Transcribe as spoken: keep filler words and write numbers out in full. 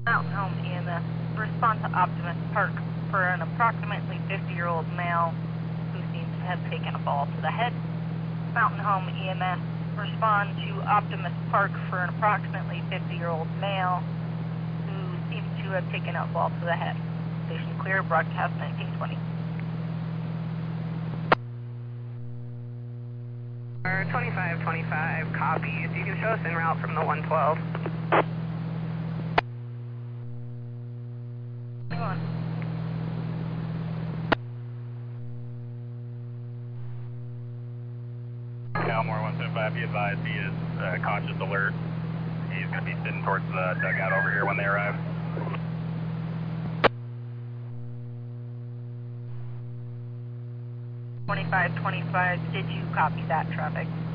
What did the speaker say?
Mountain Home E M S, respond to Optimist Park for an approximately fifty-year-old male who seems to have taken a ball to the head. Mountain Home E M S, respond to Optimist Park for an approximately fifty-year-old male who seems to have taken a ball to the head. Station clear, broadcast nineteen twenty. twenty-five twenty-five, copies. You can show us en route from the one twelve. Calmore one seventy-five, be advised he is uh, conscious alert. He's going to be sitting towards the dugout over here when they arrive. twenty-five twenty-five, did you copy that traffic?